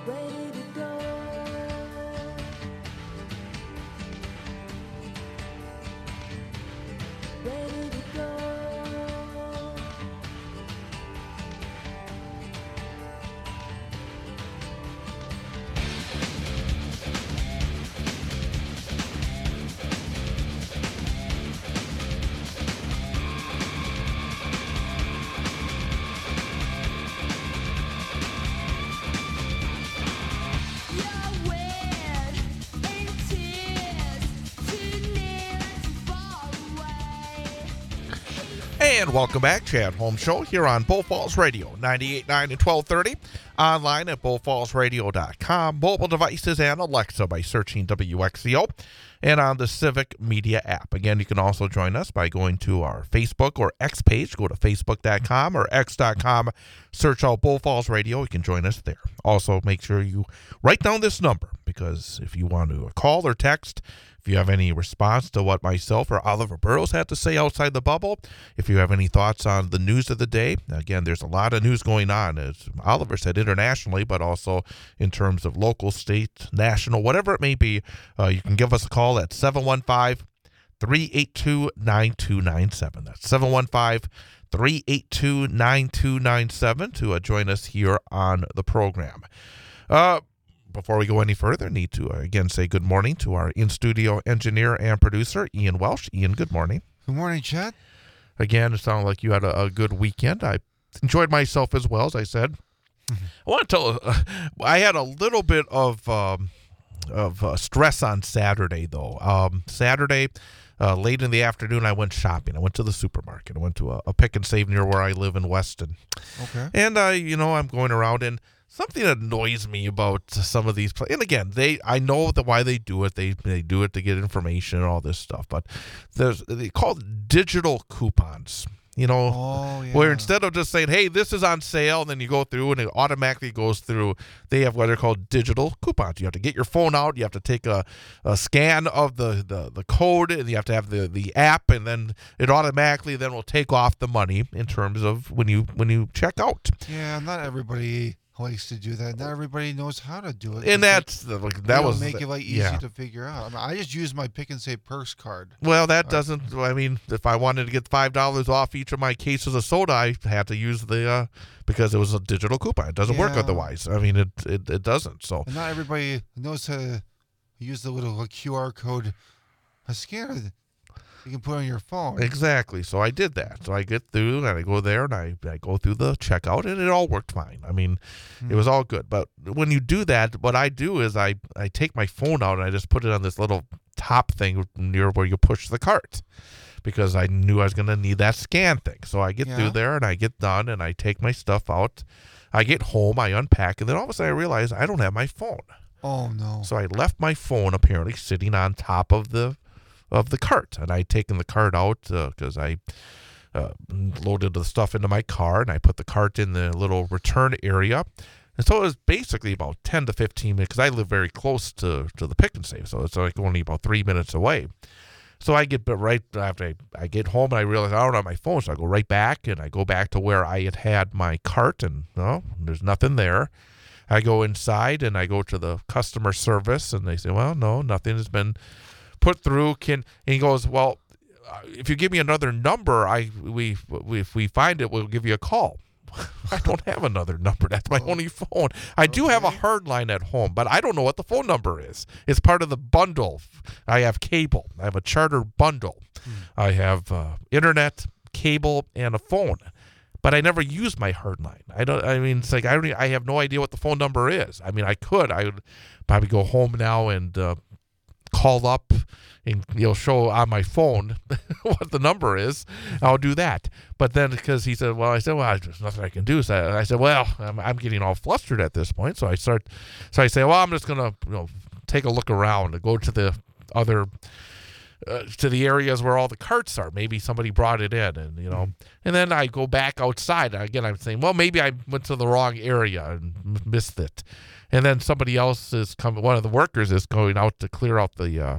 ready to go. Ready to go. You're weird in tears, too near and too far away. And welcome back, Chad Holmes Show here on Bull Falls Radio, 98.9 and 1230, online at bullfallsradio.com, mobile devices and Alexa by searching WXCO, and on the Civic Media app. Again, you can also join us by going to our Facebook or X page. Go to facebook.com or x.com, search out Bull Falls Radio. You can join us there. Also, make sure you write down this number, because if you want to call or text, if you have any response to what myself or Oliver Burrows had to say outside the bubble, if you have any thoughts on the news of the day, again, there's a lot of news going on, as Oliver said, internationally, but also in terms of local, state, national, whatever it may be, you can give us a call at 715-382-9297. That's 715-382-9297 to join us here on the program. Before we go any further, need to again say good morning to our in-studio engineer and producer, Ian Welsh. Ian, good morning. Good morning, Chad. Again, it sounded like you had a good weekend. I enjoyed myself as well, as I said. I want to tell I had a little bit of stress on Saturday, though. Saturday, late in the afternoon, I went shopping. I went to the supermarket. I went to a Pick and Save near where I live in Weston. Okay. And, I'm going around, and something that annoys me about some of these places, and again, I know why they do it. They do it to get information and all this stuff, but they call it digital coupons. Where instead of just saying, hey, this is on sale, and then you go through and it automatically goes through, they have what are called digital coupons. You have to get your phone out, you have to take a scan of the code, and you have to have the app, and then it automatically then will take off the money in terms of when you check out. Yeah, not everybody likes to do that. Not everybody knows how to do it. And that was make it easy to figure out. I just use my Pick and Save Perks card. Well, that doesn't. I mean, if I wanted to get $5 off each of my cases of soda, I had to use because it was a digital coupon. It doesn't work otherwise. I mean, it doesn't. So and not everybody knows how to use the little QR code, a scanner you can put on your phone. Exactly. So I did that. So I get through and I go there and I go through the checkout, and it all worked fine. I mean, it was all good. But when you do that, what I do is I take my phone out and I just put it on this little top thing near where you push the cart, because I knew I was going to need that scan thing. So I get through there and I get done and I take my stuff out. I get home, I unpack, and then all of a sudden I realize I don't have my phone. Oh, no. So I left my phone apparently sitting on top of the cart, and I'd taken the cart out because I loaded the stuff into my car, and I put the cart in the little return area. And so it was basically about 10 to 15 minutes, because I live very close to the Pick and Save, so it's like only about 3 minutes away. So I get right after I get home, and I realize I don't have my phone, so I go right back, and I go back to where I had my cart, and there's nothing there. I go inside, and I go to the customer service, and they say, well, no, nothing has been put through. And he goes, well, if you give me another number, if we find it, we'll give you a call. I don't have another number. That's my only phone. I do have a hard line at home, but I don't know what the phone number is. It's part of the bundle. I have cable. I have a Charter bundle. I have internet, cable, and a phone. But I never use my hard line. It's like I have no idea what the phone number is. I mean, I would probably go home now and call up and show on my phone what the number is. I'll do that. But then because he said, well, there's nothing I can do. So I said, well, I'm getting all flustered at this point. So I say, well, I'm just gonna take a look around and go to the other to the areas where all the carts are. Maybe somebody brought it in, and and then I go back outside. Again, I'm saying, well, maybe I went to the wrong area and missed it. And then somebody else is coming. One of the workers is going out to clear out the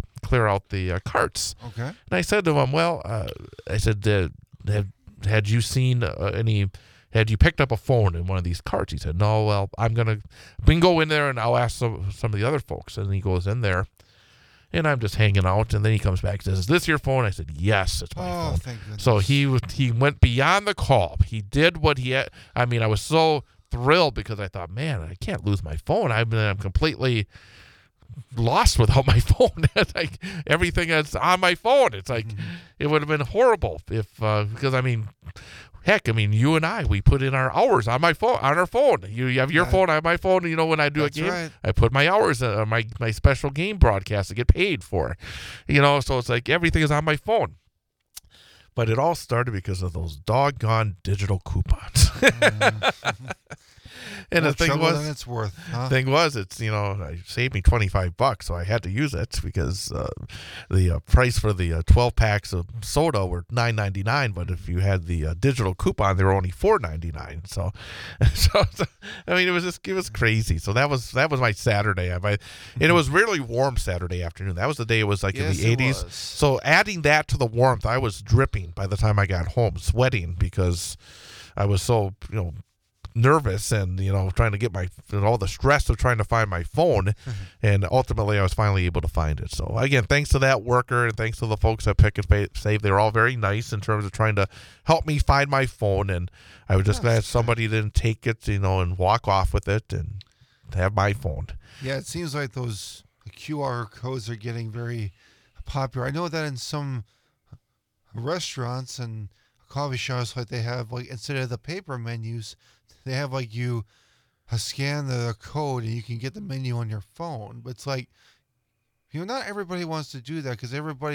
carts. Okay. And I said to him, well, I said, had you seen any had you picked up a phone in one of these carts? He said, no, well, we can go in there and I'll ask some of the other folks. And he goes in there, and I'm just hanging out. And then he comes back and says, is this your phone? I said, yes, it's my Oh, phone. thank goodness. So he went beyond the call. He did what he had. I mean, I was so thrilled because I thought, man, I can't lose my phone. I'm completely lost without my phone. It's like everything that's on my phone. It's like it would have been horrible if because I mean, heck, I mean, you and I, we put in our hours on our phone. You have your phone, I have my phone. You know, when I do a That's game, right. I put my hours on my special game broadcast to get paid for. You know, so it's like everything is on my phone. But it all started because of those doggone digital coupons. And More the thing trouble was, than it's worth, huh? it's, you know, it saved me $25, so I had to use it because the price for the 12 packs of soda were $9.99, but if you had the digital coupon, they were only $4.99. So I mean, it was crazy. So that was my Saturday, and it was really warm Saturday afternoon. That was the day it was like Yes, in it the 80s. was. So adding that to the warmth, I was dripping by the time I got home, sweating because I was so, you know, nervous and, you know, trying to get all the stress of trying to find my phone. And ultimately I was finally able to find it. So again, thanks to that worker and thanks to the folks at Pick and Save. They were all very nice in terms of trying to help me find my phone, and I was just glad somebody didn't take it, you know, and walk off with it and have my phone. Yeah, it seems like those QR codes are getting very popular. I know that in some restaurants and coffee shops, like they have, like, instead of the paper menus, they have like you scan the code and you can get the menu on your phone. But it's like, you know, not everybody wants to do that because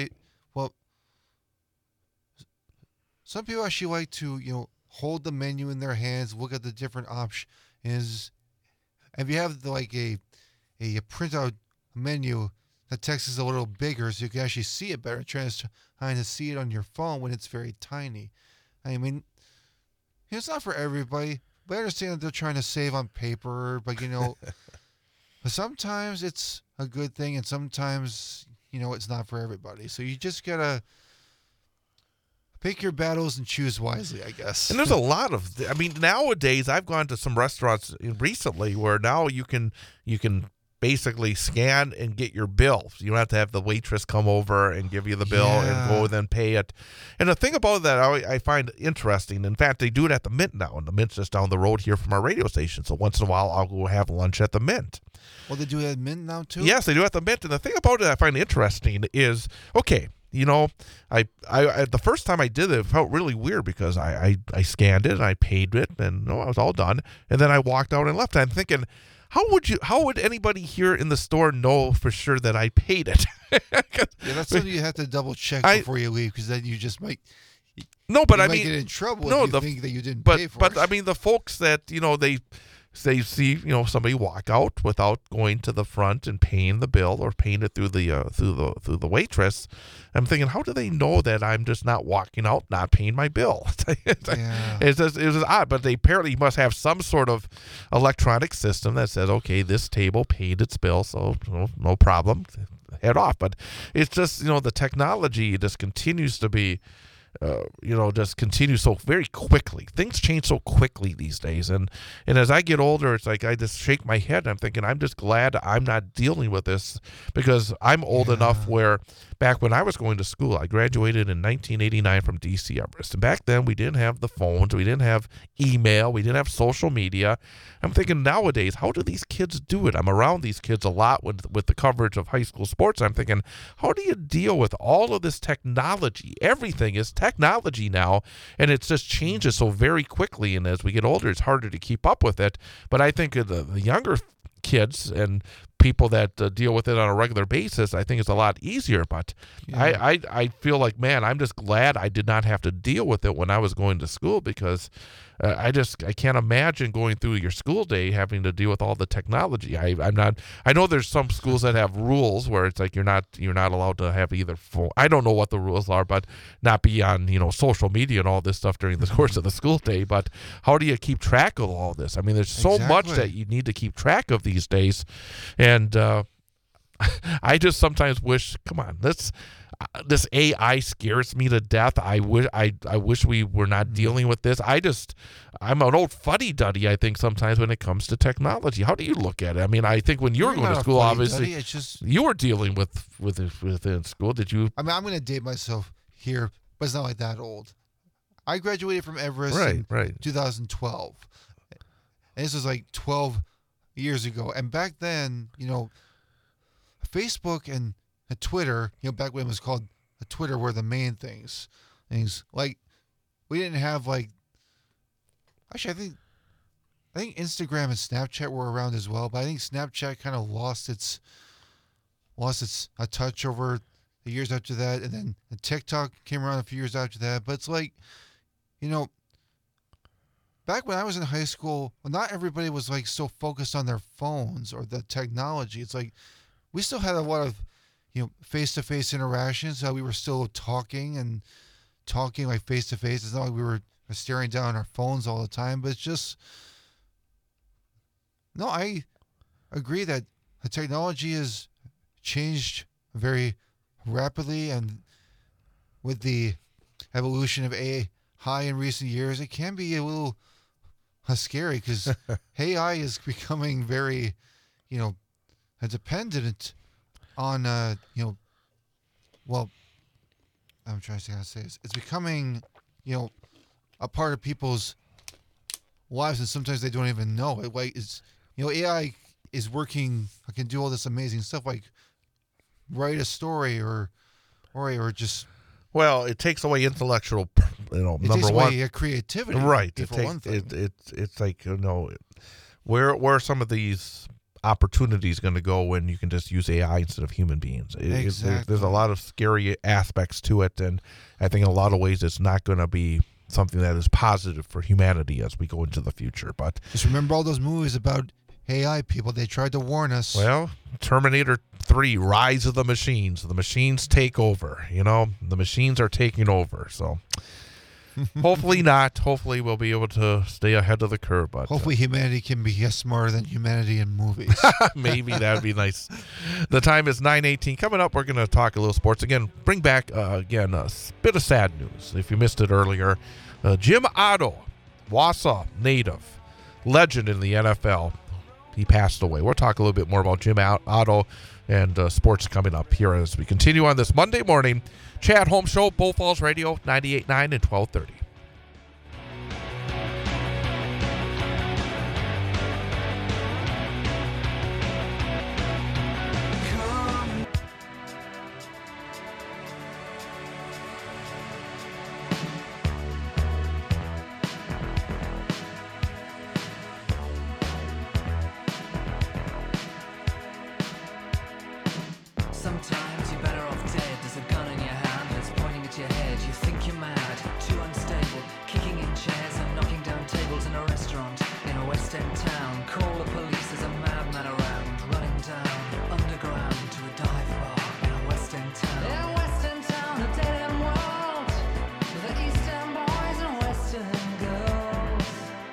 some people actually like to, you know, hold the menu in their hands, look at the different options. If you have like a printout menu, the text is a little bigger so you can actually see it better. Trying to see it on your phone when it's very tiny. I mean, it's not for everybody, but I understand that they're trying to save on paper. But, you know, sometimes it's a good thing, and sometimes, you know, it's not for everybody. So you just gotta pick your battles and choose wisely, I guess. And there's a lot of, I mean, nowadays I've gone to some restaurants recently where now you can basically scan and get your bill. You don't have to have the waitress come over and give you the bill and go then pay it. And the thing about that I find interesting, in fact, they do it at the Mint now, and the Mint's just down the road here from our radio station. So once in a while, I'll go have lunch at the Mint. Well, they do it at Mint now, too? Yes, they do at the Mint. And the thing about it I find interesting is, okay, you know, I the first time I did it felt really weird because I scanned it and I paid it and I was all done. And then I walked out and left. I'm thinking, how would anybody here in the store know for sure that I paid it? Yeah, that's something you have to double check before you leave, because then you just might. No, but you I might mean, get in trouble no, if you think that you didn't pay for but it. I mean, the folks that, you know, they see, you know, somebody walk out without going to the front and paying the bill or paying it through the waitress. I'm thinking, how do they know that I'm just not walking out, not paying my bill? It's just odd, but they apparently must have some sort of electronic system that says, okay, this table paid its bill, so no problem, head off. But it's just, you know, the technology just continues to be, just continue so very quickly. Things change so quickly these days. And as I get older, it's like I just shake my head. And I'm thinking, I'm just glad I'm not dealing with this, because I'm old enough where back when I was going to school, I graduated in 1989 from D.C. Everest. And back then we didn't have the phones. We didn't have email. We didn't have social media. I'm thinking nowadays, how do these kids do it? I'm around these kids a lot with the coverage of high school sports. I'm thinking, how do you deal with all of this technology? Everything is technology now, and it just changes so very quickly. And as we get older, it's harder to keep up with it. But I think the younger kids and people that deal with it on a regular basis, I think it's a lot easier. But I feel like, man, I'm just glad I did not have to deal with it when I was going to school, because I can't imagine going through your school day having to deal with all the technology. I know there's some schools that have rules where it's like you're not allowed to have either phone. I don't know what the rules are, but not be on, you know, social media and all this stuff during the course of the school day. But how do you keep track of all this? I mean, there's so much that you need to keep track of these days. And I just sometimes wish, come on, this AI scares me to death. I wish we were not dealing with this. I'm an old fuddy-duddy, I think, sometimes when it comes to technology. How do you look at it? I mean, I think when you were You're going to not a school, fuddy-duddy, obviously, it's just. you were dealing with it in school. Did you? I mean, I'm going to date myself here, but it's not like that old. I graduated from Everest in Right. 2012. And this was like 12 years ago. And back then, Facebook and Twitter, back when it was called Twitter, were the main things. Like, we didn't have like. Actually, I think Instagram and Snapchat were around as well, but I think Snapchat kind of lost its a touch over the years after that, and then TikTok came around a few years after that. But it's like, back when I was in high school, well, not everybody was like so focused on their phones or the technology. It's like we still had a lot of face-to-face interactions. We were still talking like face-to-face. It's not like we were staring down our phones all the time, but it's just no. I agree that the technology has changed very rapidly, and with the evolution of AI in recent years, it can be a little scary because AI is becoming very, dependent on, well, I'm trying to say this. It's becoming, a part of people's lives, and sometimes they don't even know it. Like, AI is working. I can do all this amazing stuff, like write a story or just. Well, it takes away intellectual, it number takes one. away creativity. Right. For one thing. It's like, where are some of these opportunities going to go when you can just use AI instead of human beings? Exactly. There's a lot of scary aspects to it, and I think in a lot of ways it's not going to be something that is positive for humanity as we go into the future. But just remember all those movies about AI people. They tried to warn us. Well, Terminator 3, Rise of the Machines. The machines take over. The machines are taking over. So hopefully not. Hopefully we'll be able to stay ahead of the curve. But hopefully humanity can be smarter than humanity in movies. maybe that would be nice. The time is 9:18. Coming up, we're going to talk a little sports. Again, bring back, a bit of sad news. If you missed it earlier, Jim Otto, Wausau native, legend in the NFL. He passed away. We'll talk a little bit more about Jim Otto and sports coming up here as we continue on this Monday morning. Chad Holmes Show, Bull Falls Radio, 98.9 and 1230. Sometimes you're better off dead. There's a gun in your hand and it's pointing at your head. You think you're mad, too unstable, kicking in chairs and knocking down tables in a restaurant in a West End town. Call the police, there's a madman around, running down underground to a dive bar in a West End town. In a West End town, a dead end world, with the East End boys and West End girls.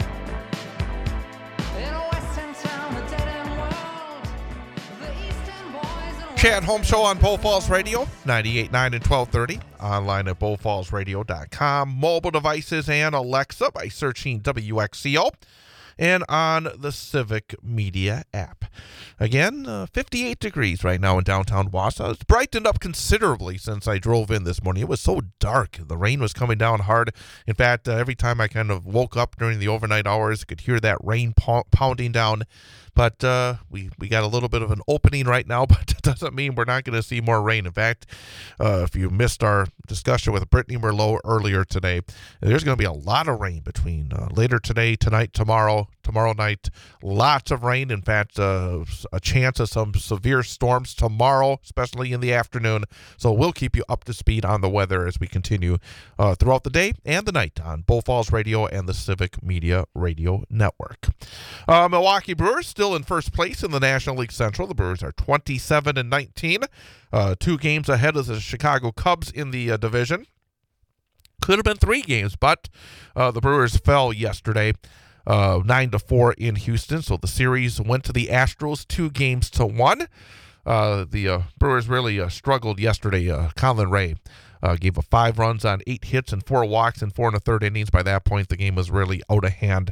In a West End town, a dead end world, with the East End boys and Chad Holmes Show on Bull Falls Radio, 98.9 and 1230. Online at bullfallsradio.com. Mobile devices and Alexa by searching WXCO. And on the Civic Media app. Again, 58 degrees right now in downtown Wausau. It's brightened up considerably since I drove in this morning. It was so dark. The rain was coming down hard. In fact, every time I kind of woke up during the overnight hours, I could hear that rain pounding down. But we got a little bit of an opening right now, but it doesn't mean we're not going to see more rain. In fact, if you missed our discussion with Brittany Merlot earlier today, there's going to be a lot of rain between later today, tonight, tomorrow night. Lots of rain. In fact, a chance of some severe storms tomorrow, especially in the afternoon. So we'll keep you up to speed on the weather as we continue throughout the day and the night on Bull Falls Radio and the Civic Media Radio Network. Milwaukee Brewers still in first place in the National League Central. The Brewers are 27-19, 2 games ahead of the Chicago Cubs in the division. Could have been 3 games, but the Brewers fell yesterday, 9-4 in Houston. So the series went to the Astros 2-1. The Brewers really struggled yesterday. Colin Ray gave up 5 runs on 8 hits and 4 walks in 4 1/3 innings. By that point, the game was really out of hand.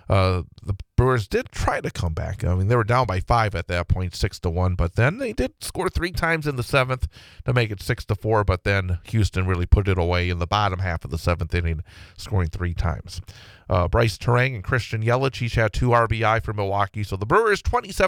The Brewers did try to come back. I mean, they were down by 5 at that point, 6-1, but then they did score 3 times in the 7th to make it 6-4, but then Houston really put it away in the bottom half of the 7th inning, scoring 3 times. Bryce Terang and Christian Yelich each had 2 RBI for Milwaukee. So the Brewers,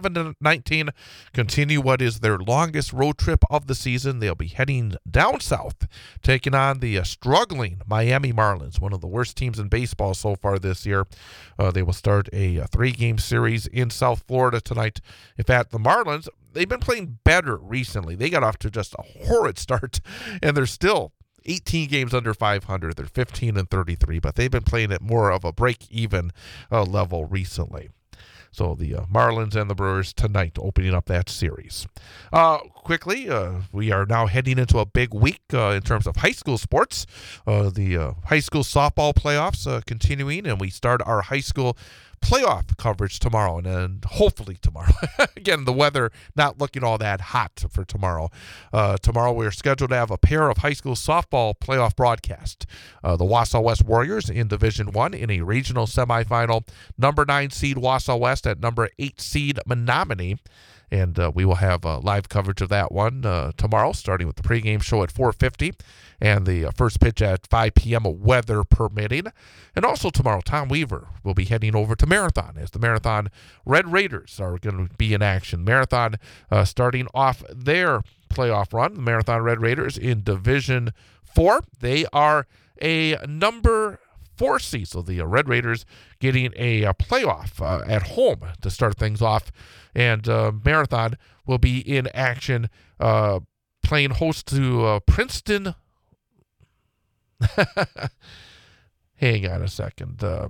27-19, continue what is their longest road trip of the season. They'll be heading down south, taking on the struggling Miami Marlins, one of the worst teams in baseball so far this year. They will start a 3-game series in South Florida tonight. In fact, the Marlins, they've been playing better recently. They got off to just a horrid start, and they're still 18 games under 500. They're 15-33, but they've been playing at more of a break-even level recently. So the Marlins and the Brewers tonight opening up that series. Quickly, we are now heading into a big week in terms of high school sports. The high school softball playoffs continuing, and we start our high school playoff coverage tomorrow, and then hopefully tomorrow. Again, the weather not looking all that hot for tomorrow. Tomorrow we're scheduled to have a pair of high school softball playoff broadcasts. The Wausau West Warriors in Division 1 in a regional semifinal. Number 9 seed Wausau West at number 8 seed Menominee. And we will have live coverage of that one tomorrow, starting with the pregame show at 4:50 and the first pitch at 5 p.m., weather permitting. And also tomorrow, Tom Weaver will be heading over to Marathon as the Marathon Red Raiders are going to be in action. Marathon starting off their playoff run, the Marathon Red Raiders in Division 4. They are a number 4 seed, so the Red Raiders getting a playoff at home to start things off. And Marathon will be in action playing host to Princeton. Hang on a second. The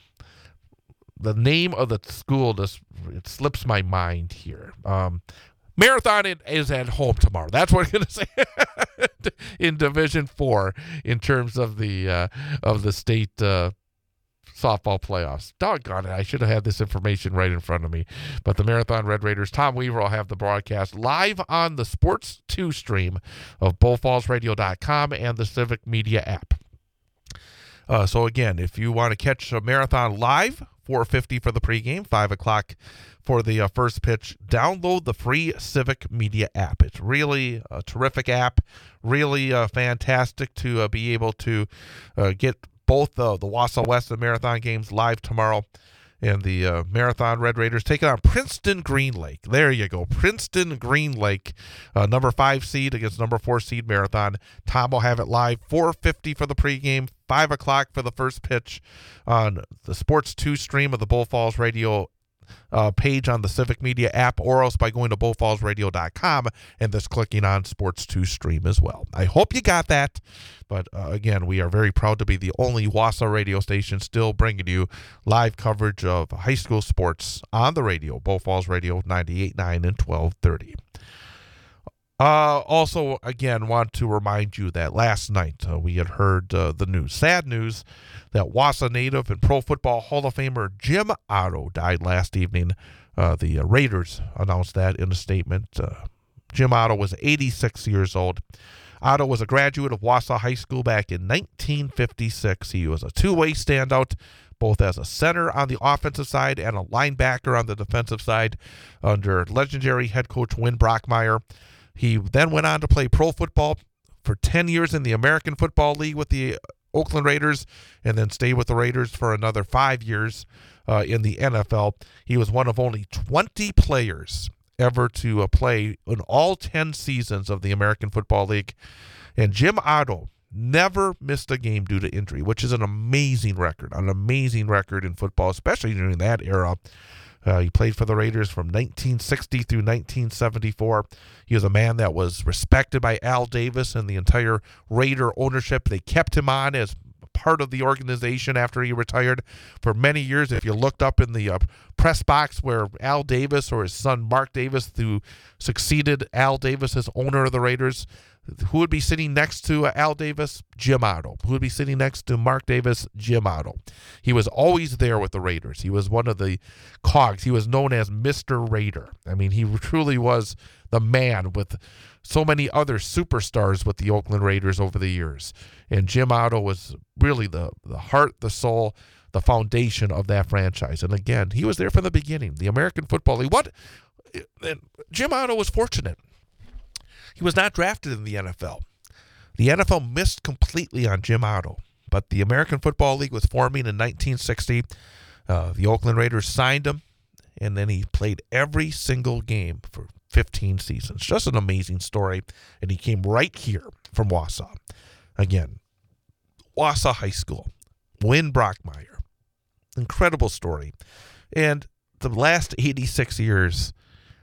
name of the school, it slips my mind here. Marathon is at home tomorrow. That's what I'm going to say. In Division 4 in terms of the state softball playoffs. Doggone it, I should have had this information right in front of me. But the Marathon Red Raiders, Tom Weaver will have the broadcast live on the Sports 2 stream of BullFallsRadio.com and the Civic Media app. So again, if you want to catch a Marathon live, 4:50 for the pregame, 5 o'clock for the first pitch, download the free Civic Media app. It's really a terrific app, really fantastic to be able to get both the Wausau West and Marathon games live tomorrow. And the Marathon Red Raiders taking on Princeton Green Lake. There you go. Princeton Green Lake, number 5 seed against number 4 seed Marathon. Tom will have it live, 4:50 for the pregame, 5 o'clock for the first pitch on the Sports 2 stream of the Bull Falls Radio page on the Civic Media app, or else by going to bullfallsradio.com and just clicking on Sports 2 stream as well. I hope you got that. But again, we are very proud to be the only Wausau radio station still bringing you live coverage of high school sports on the radio, Bull Falls Radio 98.9 and 1230. Also, again, want to remind you that last night we had heard the news, sad news, that Wausau native and Pro Football Hall of Famer Jim Otto died last evening. The Raiders announced that in a statement. Jim Otto was 86 years old. Otto was a graduate of Wausau High School back in 1956. He was a two-way standout, both as a center on the offensive side and a linebacker on the defensive side under legendary head coach Win Brockmeyer. He then went on to play pro football for 10 years in the American Football League with the Oakland Raiders, and then stayed with the Raiders for another 5 years in the NFL. He was one of only 20 players ever to play in all 10 seasons of the American Football League. And Jim Otto never missed a game due to injury, which is an amazing record in football, especially during that era. He played for the Raiders from 1960 through 1974. He was a man that was respected by Al Davis and the entire Raider ownership. They kept him on as part of the organization after he retired for many years. If you looked up in the press box where Al Davis or his son Mark Davis, who succeeded Al Davis as owner of the Raiders, who would be sitting next to Al Davis? Jim Otto. Who would be sitting next to Mark Davis? Jim Otto. He was always there with the Raiders. He was one of the cogs. He was known as Mr. Raider. I mean, he truly was the man with so many other superstars with the Oakland Raiders over the years. And Jim Otto was really the heart, the soul, the foundation of that franchise. And again, he was there from the beginning. The American Football League. And Jim Otto was fortunate. He was not drafted in the NFL. The NFL missed completely on Jim Otto. But the American Football League was forming in 1960. The Oakland Raiders signed him, and then he played every single game for 15 seasons. Just an amazing story. And he came right here from Wausau. Again, Wausau High School. Win Brockmeyer. Incredible story. And the last 86 years,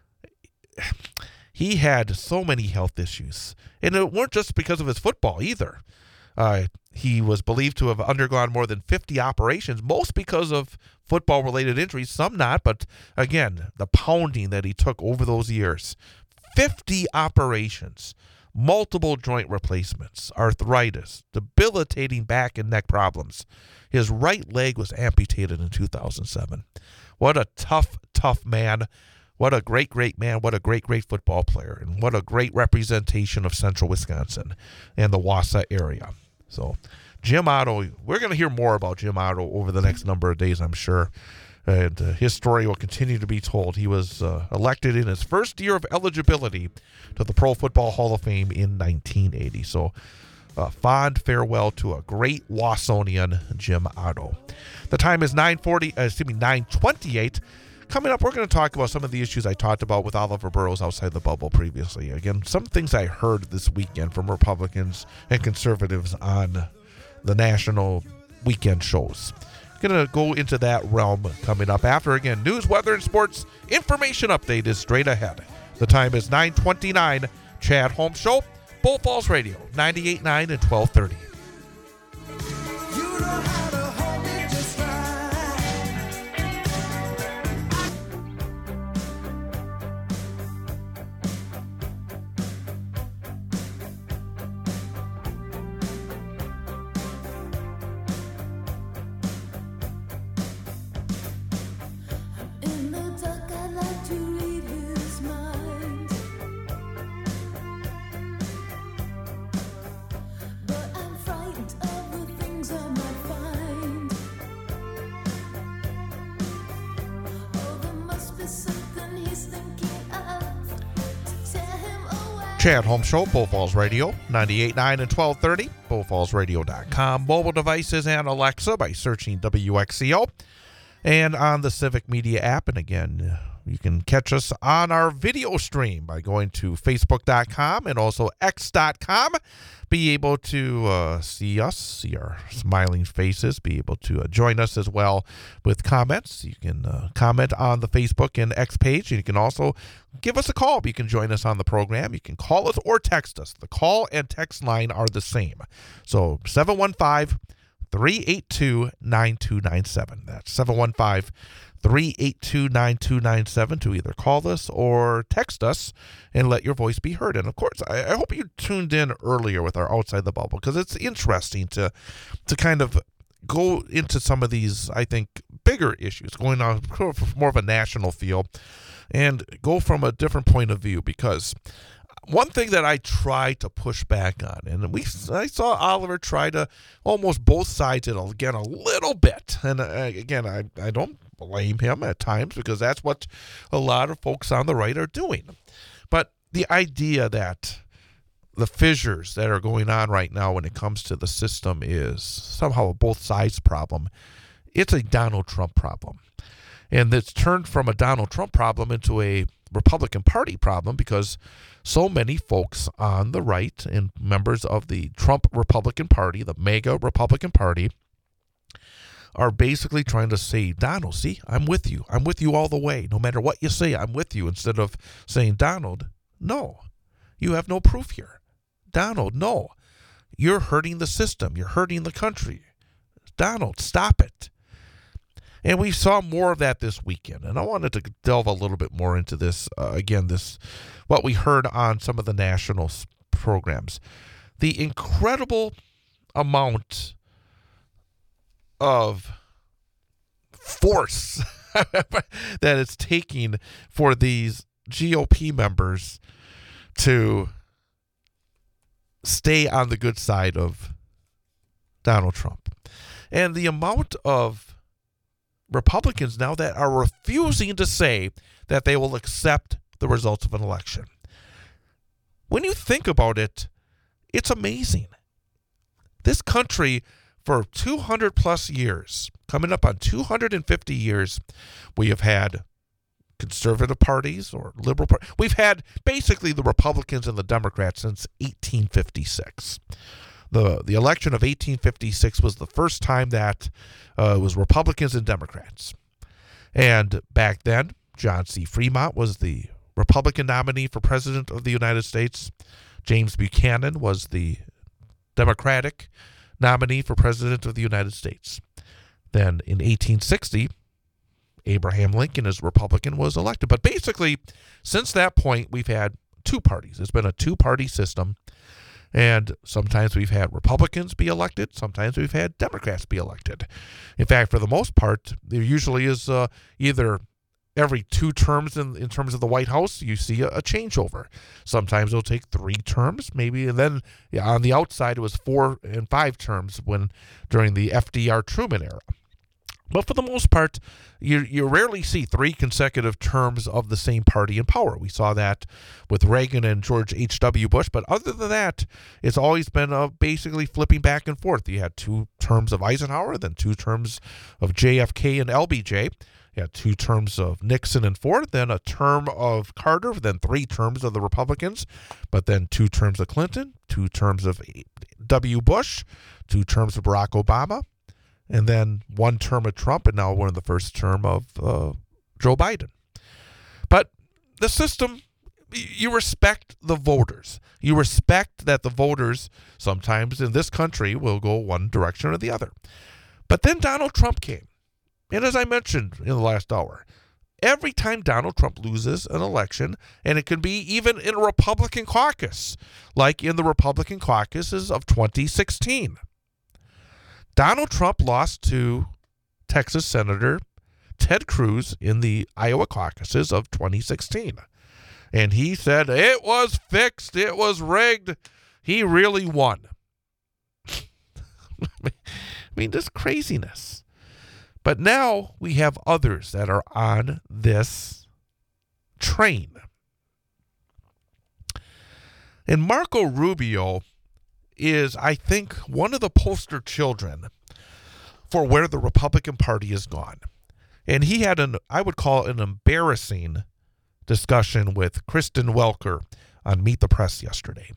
he had so many health issues. And it weren't just because of his football either. He was believed to have undergone more than 50 operations, most because of football-related injuries, some not, but again, the pounding that he took over those years. 50 operations, multiple joint replacements, arthritis, debilitating back and neck problems. His right leg was amputated in 2007. What a tough, tough man. What a great, great man. What a great, great football player. And what a great representation of central Wisconsin and the Wausau area. So Jim Otto, we're going to hear more about Jim Otto over the next number of days, I'm sure. And his story will continue to be told. He was elected in his first year of eligibility to the Pro Football Hall of Fame in 1980. So fond farewell to a great Wausonian, Jim Otto. The time is 9:28. Coming up, we're going to talk about some of the issues I talked about with Oliver Burrows outside the bubble previously. Again, some things I heard this weekend from Republicans and conservatives on the national weekend shows. Going to go into that realm coming up after. Again, news, weather, and sports information update is straight ahead. The time is 9:29. Chad Holmes Show, Bull Falls Radio, 98.9 and 1230. You know how to hold me just right. In the dark, I'd like to read his mind, but I'm frightened of the things I might find. Oh, there must be something he's thinking of to tear him away. Chad Holmes Show, Bull Falls Radio, 98.9 and 1230, bullfallsradio.com, mobile devices, and Alexa by searching WXCO, and on the Civic Media app. And again, you can catch us on our video stream by going to facebook.com and also x.com. Be able to see us, see our smiling faces, be able to join us as well with comments. You can comment on the Facebook and X page. And you can also give us a call. You can join us on the program. You can call us or text us. The call and text line are the same. So 715-382-9297. That's 715-382-9297 to either call us or text us and let your voice be heard. And of course, I hope you tuned in earlier with our Outside the Bubble, because it's interesting to kind of go into some of these, I think, bigger issues going on for more of a national feel and go from a different point of view. Because one thing that I try to push back on, and I saw Oliver try to almost both sides it again a little bit. And again, I don't blame him at times, because that's what a lot of folks on the right are doing. But the idea that the fissures that are going on right now when it comes to the system is somehow a both sides problem, it's a Donald Trump problem. And it's turned from a Donald Trump problem into a Republican Party problem, because so many folks on the right and members of the Trump Republican Party, the MAGA Republican Party, are basically trying to say, Donald, see, I'm with you. I'm with you all the way. No matter what you say, I'm with you. Instead of saying, Donald, no, you have no proof here. Donald, no, you're hurting the system. You're hurting the country. Donald, stop it. And we saw more of that this weekend. And I wanted to delve a little bit more into this, what we heard on some of the national programs. The incredible amount of force that it's taking for these GOP members to stay on the good side of Donald Trump. And the amount of Republicans now that are refusing to say that they will accept the results of an election. When you think about it, it's amazing. This country, for 200 plus years, coming up on 250 years, we have had conservative parties or liberal parties. We've had basically the Republicans and the Democrats since 1856. The election of 1856 was the first time that it was Republicans and Democrats. And back then, John C. Fremont was the Republican nominee for President of the United States. James Buchanan was the Democratic nominee for President of the United States. Then in 1860, Abraham Lincoln, as Republican, was elected. But basically, since that point, we've had two parties. It's been a two-party system. And sometimes we've had Republicans be elected. Sometimes we've had Democrats be elected. In fact, for the most part, there usually is either every 2 terms in terms of the White House, you see a changeover. Sometimes it'll take 3 terms, maybe. And then on the outside, it was 4 and 5 terms during the FDR Truman era. But for the most part, you rarely see 3 consecutive terms of the same party in power. We saw that with Reagan and George H.W. Bush. But other than that, it's always been basically flipping back and forth. You had 2 terms of Eisenhower, then 2 terms of JFK and LBJ. You had 2 terms of Nixon and Ford, then a term of Carter, then 3 terms of the Republicans, but then 2 terms of Clinton, 2 terms of W. Bush, 2 terms of Barack Obama, and then 1 term of Trump, and now we're in the first term of Joe Biden. But the system, you respect the voters. You respect that the voters sometimes in this country will go one direction or the other. But then Donald Trump came. And as I mentioned in the last hour, every time Donald Trump loses an election, and it can be even in a Republican caucus, like in the Republican caucuses of 2016, Donald Trump lost to Texas Senator Ted Cruz in the Iowa caucuses of 2016. And he said, it was fixed, it was rigged. He really won. I mean, this craziness. But now we have others that are on this train. And Marco Rubio is, I think, one of the poster children for where the Republican Party has gone. And he had I would call it an embarrassing discussion with Kristen Welker on Meet the Press yesterday.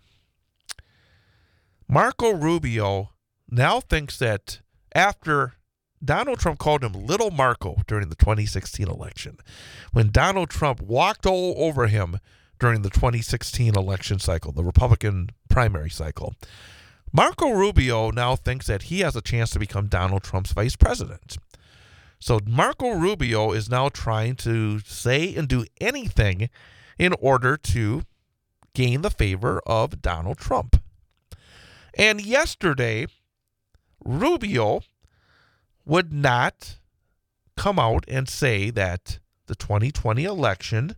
Marco Rubio now thinks that after Donald Trump called him Little Marco during the 2016 election, when Donald Trump walked all over him during the 2016 election cycle, the Republican primary cycle, Marco Rubio now thinks that he has a chance to become Donald Trump's vice president. So Marco Rubio is now trying to say and do anything in order to gain the favor of Donald Trump. And yesterday, Rubio would not come out and say that the 2020 election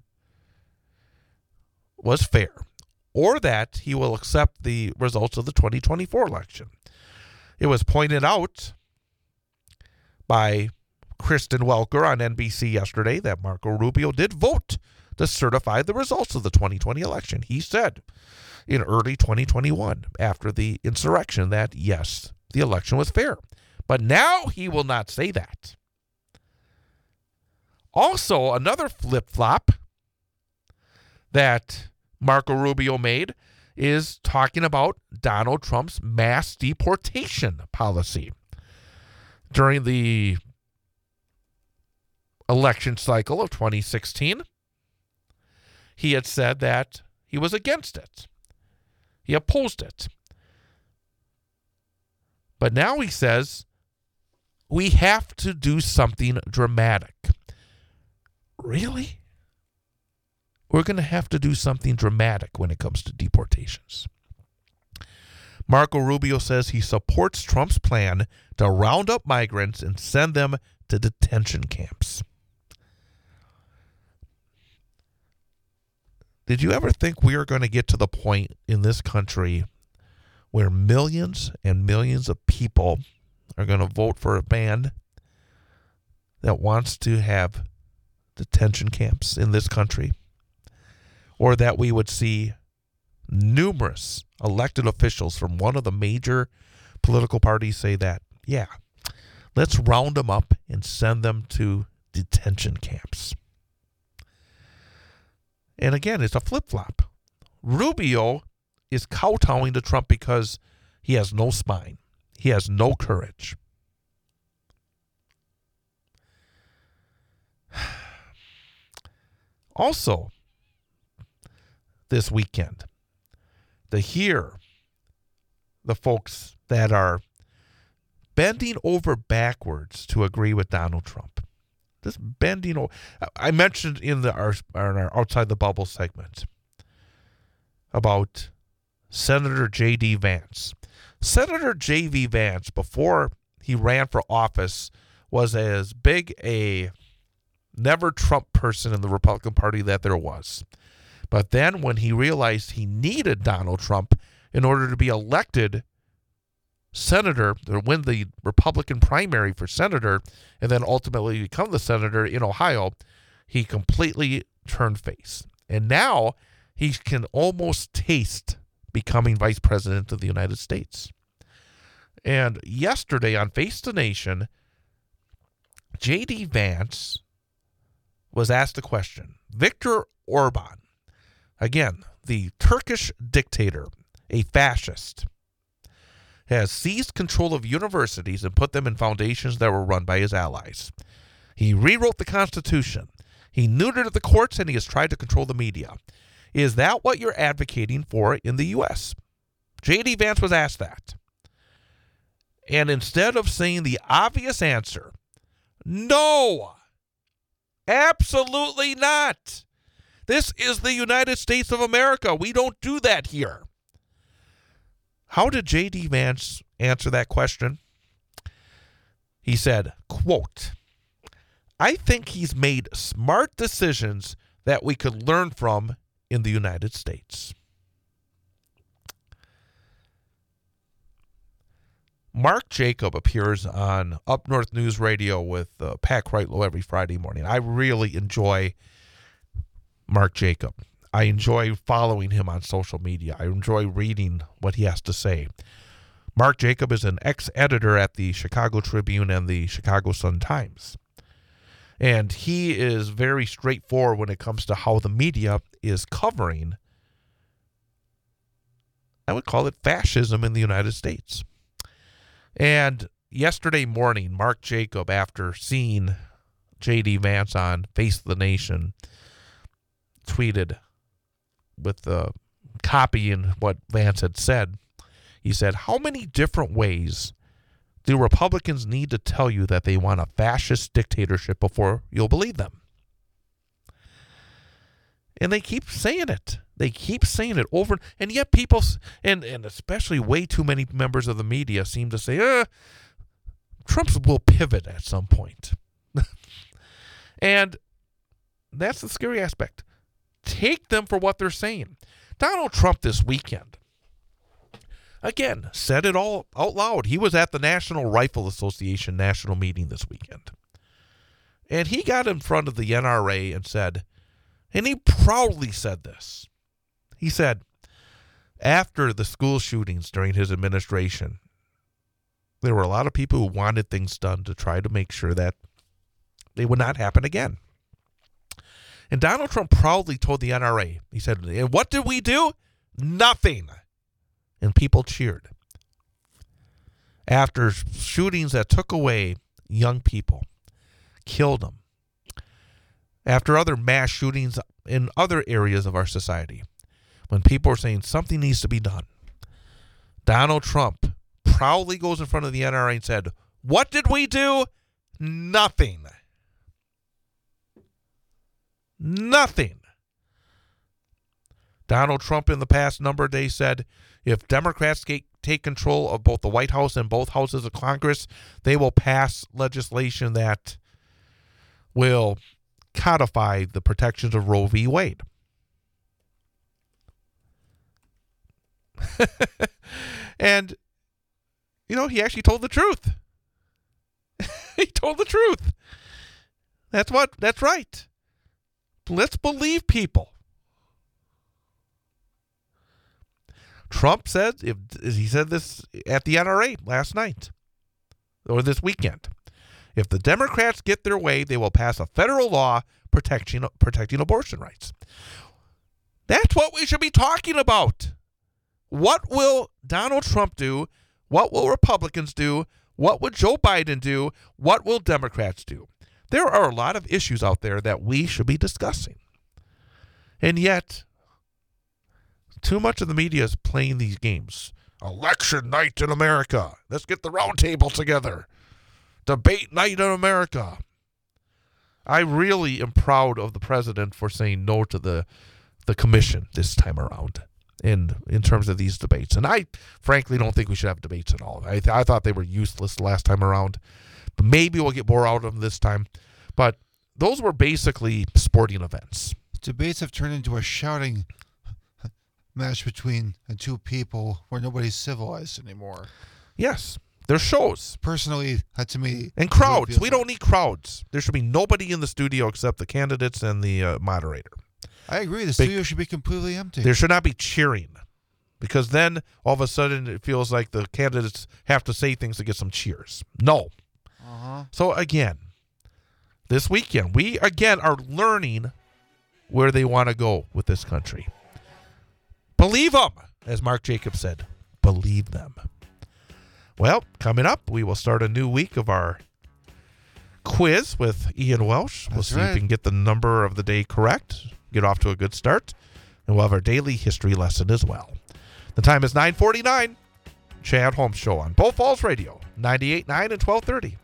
was fair, or that he will accept the results of the 2024 election. It was pointed out by Kristen Welker on NBC yesterday that Marco Rubio did vote to certify the results of the 2020 election. He said in early 2021, after the insurrection, that yes, the election was fair. But now he will not say that. Also, another flip-flop that Marco Rubio made is talking about Donald Trump's mass deportation policy. During the election cycle of 2016, he had said that he was against it. He opposed it. But now he says, we have to do something dramatic. Really? We're going to have to do something dramatic when it comes to deportations. Marco Rubio says he supports Trump's plan to round up migrants and send them to detention camps. Did you ever think we are going to get to the point in this country where millions and millions of people are going to vote for a band that wants to have detention camps in this country? Or that we would see numerous elected officials from one of the major political parties say that, yeah, let's round them up and send them to detention camps. And again, it's a flip-flop. Rubio is kowtowing to Trump because he has no spine. He has no courage. Also, this weekend, to hear the folks that are bending over backwards to agree with Donald Trump. Just bending over. I mentioned in our Outside the Bubble segment about Senator J.D. Vance. Senator J.D. Vance, before he ran for office, was as big a never Trump person in the Republican Party that there was. But then when he realized he needed Donald Trump in order to be elected senator, or win the Republican primary for senator, and then ultimately become the senator in Ohio, he completely turned face. And now he can almost taste becoming vice president of the United States. And yesterday on Face the Nation, J.D. Vance was asked a question. Viktor Orban, again, the Turkish dictator, a fascist, has seized control of universities and put them in foundations that were run by his allies. He rewrote the Constitution. He neutered the courts, and he has tried to control the media. Is that what you're advocating for in the U.S.? J.D. Vance was asked that. And instead of saying the obvious answer, no, absolutely not. This is the United States of America. We don't do that here. How did J.D. Vance answer that question? He said, quote, I think he's made smart decisions that we could learn from in the United States. Mark Jacob appears on Up North News Radio with Pat Kreitlow every Friday morning. I really enjoy Mark Jacob. I enjoy following him on social media. I enjoy reading what he has to say. Mark Jacob is an ex-editor at the Chicago Tribune and the Chicago Sun-Times. And he is very straightforward when it comes to how the media is covering, I would call it fascism in the United States. And yesterday morning, Mark Jacob, after seeing J.D. Vance on Face of the Nation, tweeted with copying what Vance had said. He said, how many different ways do Republicans need to tell you that they want a fascist dictatorship before you'll believe them? And they keep saying it. They keep saying it over. And yet people, and especially way too many members of the media seem to say, Trump will pivot at some point. And that's the scary aspect. Take them for what they're saying. Donald Trump this weekend, again, said it all out loud. He was at the National Rifle Association national meeting this weekend. And he got in front of the NRA and said, and he proudly said this. He said, after the school shootings during his administration, there were a lot of people who wanted things done to try to make sure that they would not happen again. And Donald Trump proudly told the NRA, he said, and what did we do? Nothing. And people cheered. After shootings that took away young people, killed them, after other mass shootings in other areas of our society, when people are saying something needs to be done, Donald Trump proudly goes in front of the NRA and said, what did we do? Nothing. Nothing. Donald Trump in the past number of days said, if Democrats take control of both the White House and both houses of Congress, they will pass legislation that will codify the protections of Roe v. Wade. And, he actually told the truth. He told the truth. That's right. Let's believe people. Trump said, he said this at the NRA last night, or this weekend. If the Democrats get their way, they will pass a federal law protecting abortion rights. That's what we should be talking about. What will Donald Trump do? What will Republicans do? What would Joe Biden do? What will Democrats do? There are a lot of issues out there that we should be discussing. And yet, too much of the media is playing these games. Election night in America. Let's get the round table together. Debate night in America. I really am proud of the president for saying no to the commission this time around in terms of these debates. And I frankly don't think we should have debates at all. I thought they were useless last time around. But maybe we'll get more out of them this time. But those were basically sporting events. Debates have turned into a shouting match between two people where nobody's civilized anymore. Yes, they're shows. Personally, to me... And crowds. We don't need crowds. There should be nobody in the studio except the candidates and the moderator. I agree. The studio should be completely empty. There should not be cheering. Because then, all of a sudden, it feels like the candidates have to say things to get some cheers. No. So, again, this weekend, we, again, are learning where they want to go with this country. Believe them, as Mark Jacobs said. Believe them. Well, coming up, we will start a new week of our quiz with Ian Welsh. We'll see if we can get the number of the day correct, get off to a good start, and we'll have our daily history lesson as well. The time is 9:49. Chad Holmes Show on Bow Falls Radio, 98.9 and 1230.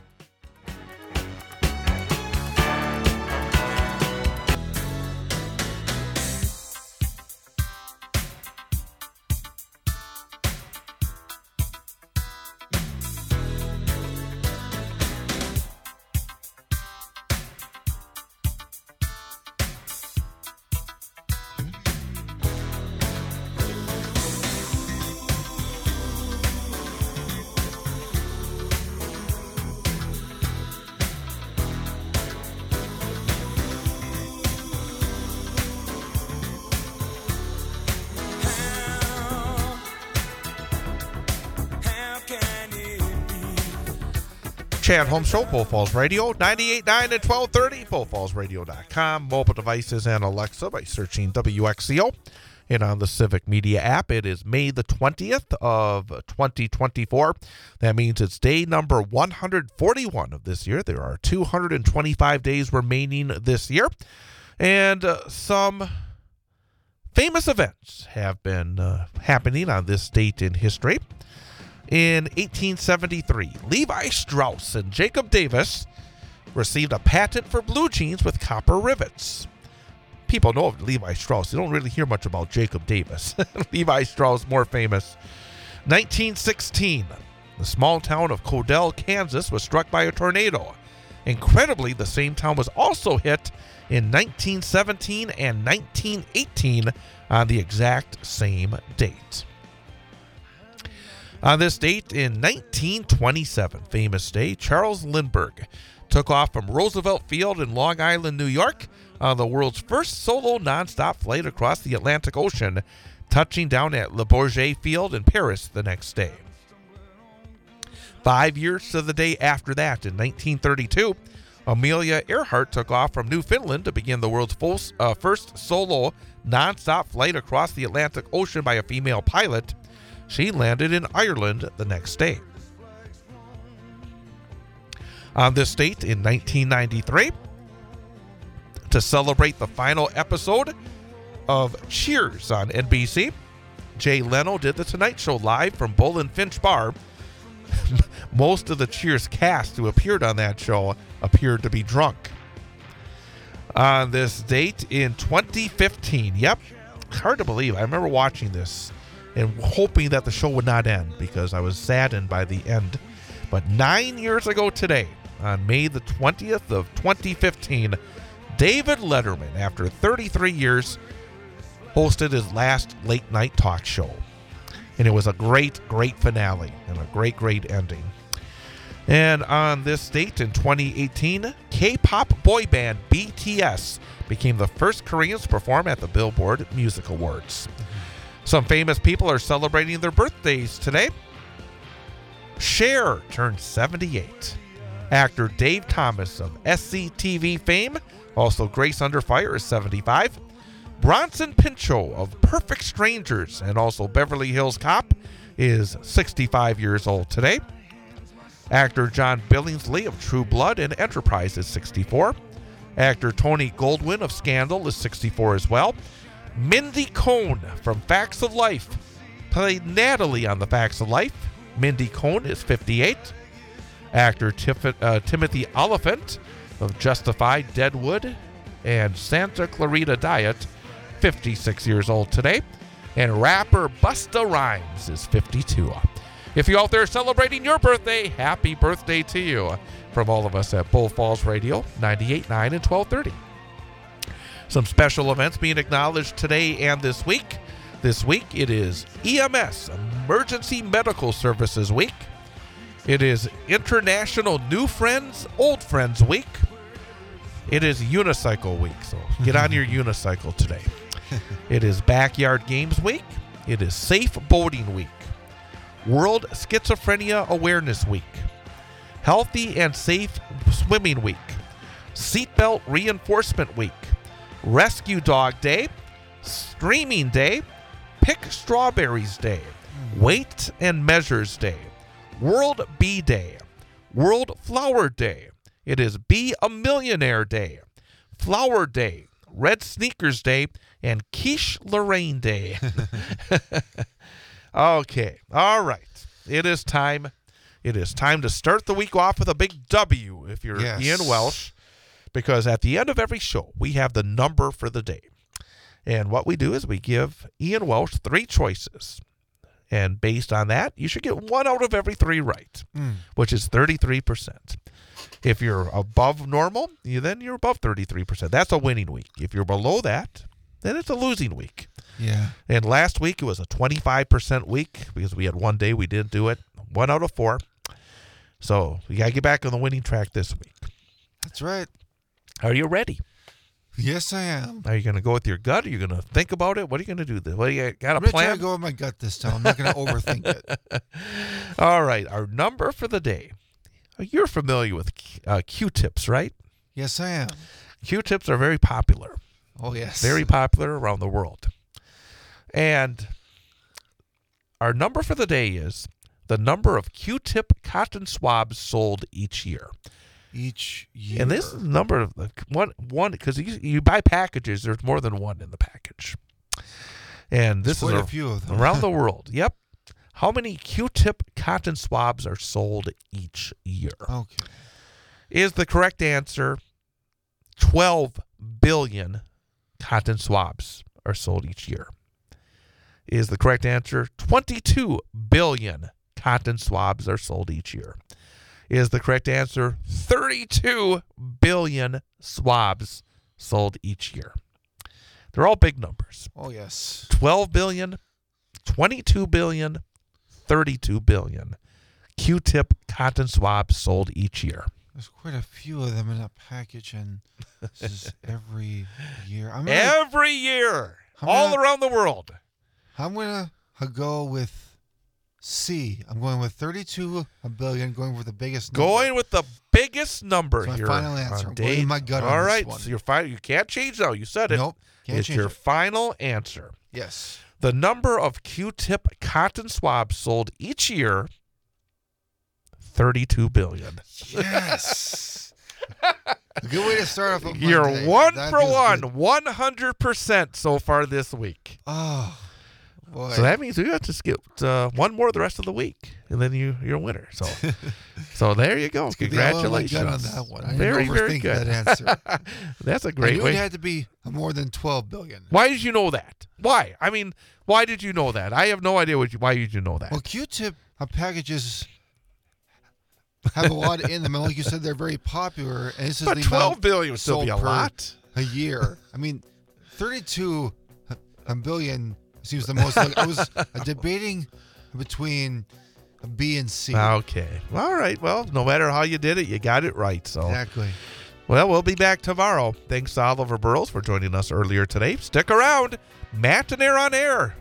Chad Holmes Show, Bow Falls Radio, 98.9 and 1230, bowfallsradio.com, mobile devices and Alexa by searching WXCO. And on the Civic Media app, it is May the 20th of 2024. That means it's day number 141 of this year. There are 225 days remaining this year. And some famous events have been happening on this date in history. In 1873, Levi Strauss and Jacob Davis received a patent for blue jeans with copper rivets. People know of Levi Strauss. You don't really hear much about Jacob Davis. Levi Strauss, more famous. 1916, the small town of Codell, Kansas, was struck by a tornado. Incredibly, the same town was also hit in 1917 and 1918 on the exact same date. On this date in 1927, famous day, Charles Lindbergh took off from Roosevelt Field in Long Island, New York, on the world's first solo nonstop flight across the Atlantic Ocean, touching down at Le Bourget Field in Paris the next day. 5 years to the day after that, in 1932, Amelia Earhart took off from Newfoundland to begin the world's first solo nonstop flight across the Atlantic Ocean by a female pilot. She landed in Ireland the next day. On this date in 1993, to celebrate the final episode of Cheers on NBC, Jay Leno did The Tonight Show live from Bull and Finch Bar. Most of the Cheers cast who appeared on that show appeared to be drunk. On this date in 2015, yep, hard to believe. I remember watching this and hoping that the show would not end because I was saddened by the end. But 9 years ago today, on May the 20th of 2015, David Letterman, after 33 years, hosted his last late-night talk show. And it was a great, great finale and a great, great ending. And on this date in 2018, K-pop boy band BTS became the first Koreans to perform at the Billboard Music Awards. Some famous people are celebrating their birthdays today. Cher turned 78. Actor Dave Thomas of SCTV fame, also Grace Under Fire, is 75. Bronson Pinchot of Perfect Strangers and also Beverly Hills Cop is 65 years old today. Actor John Billingsley of True Blood and Enterprise is 64. Actor Tony Goldwyn of Scandal is 64 as well. Mindy Cohn from Facts of Life played Natalie on The Facts of Life. Mindy Cohn is 58. Actor Timothy Oliphant of Justified, Deadwood, and Santa Clarita Diet, 56 years old today. And rapper Busta Rhymes is 52. If you're out there celebrating your birthday, happy birthday to you from all of us at Bull Falls Radio, 98.9 and 1230. Some special events being acknowledged today and this week. This week it is EMS, Emergency Medical Services Week. It is International New Friends, Old Friends Week. It is Unicycle Week, so get on your unicycle today. It is Backyard Games Week. It is Safe Boating Week. World Schizophrenia Awareness Week. Healthy and Safe Swimming Week. Seatbelt Reinforcement Week. Rescue Dog Day. Streaming Day. Pick Strawberries Day. Weight and Measures Day. World Bee Day. World Flower Day. It is Be a Millionaire Day. Flower Day. Red Sneakers Day. And Quiche Lorraine Day. Okay. All right. It is time. It is time to start the week off with a big W if you're Ian Welsh, because at the end of every show, we have the number for the day. And what we do is we give Ian Welsh 3 choices. And based on that, you should get 1 out of every 3 right, which is 33%. If you're above normal, then you're above 33%. That's a winning week. If you're below that, then it's a losing week. Yeah. And last week it was a 25% week because we had one day we didn't do it. 1 out of 4. So we got to get back on the winning track this week. That's right. Are you ready? Yes, I am. Are you going to go with your gut? Are you going to think about it? What are you going to do? What do you got a I'm going to plan? try to go with my gut this time. I'm not going to overthink it. All right. Our number for the day. You're familiar with Q-tips, right? Yes, I am. Q-tips are very popular. Oh, yes. Very popular around the world. And our number for the day is the number of Q-tip cotton swabs sold each year. Each year. And this is the number of one because you buy packages, there's more than one in the package. And this Quite is a few of them. around the world. Yep. How many Q-tip cotton swabs are sold each year? Okay. Is the correct answer 12 billion cotton swabs are sold each year? Is the correct answer 22 billion cotton swabs are sold each year? Is the correct answer 32 billion swabs sold each year? They're all big numbers. Oh, yes. 12 billion, 22 billion, 32 billion Q-tip cotton swabs sold each year. There's quite a few of them in a package, and this is every year. Every year, all around the world. I'm going to go with C. I'm going with 32 billion, going with the biggest number. Going with the biggest number It's here. my final answer. on I'm going with date. my gut on All this right, one. so you can't change now. You said it. Nope. Can't It's change your it. final answer. Yes. The number of Q-tip cotton swabs sold each year, 32 billion. Yes. A good way to start off. Of You're Monday. 1 That for feels 1, good. 100% so far this week. Oh, boy. So that means we have to skip one more the rest of the week, and then you're a winner. So, so there you go. Good thing I went with my Congratulations gut on that one. I very, didn't very overthink good. that answer. That's a I great knew way. it had to be more than 12 billion. Why did you know that? Why? I mean, why did you know that? I have no idea why did you know that. Well, Q-tip packages have a lot in them, and like you said, they're very popular. And this is But the 12 amount billion would still sold be a per lot. a year. I mean, 32 billion seems the most. I was debating between B and C. Okay. All right. Well, no matter how you did it, you got it right. So. Exactly. Well, we'll be back tomorrow. Thanks to Oliver Burrows for joining us earlier today. Stick around. Matinee on air.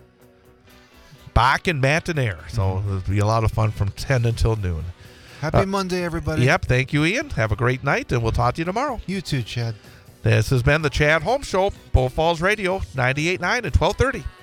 Bach and Matinee. So it'll be a lot of fun from 10 until noon. Happy Monday, everybody. Yep. Thank you, Ian. Have a great night, and we'll talk to you tomorrow. You too, Chad. This has been the Chad Holmes Show, Bull Falls Radio, 98.9 and 1230.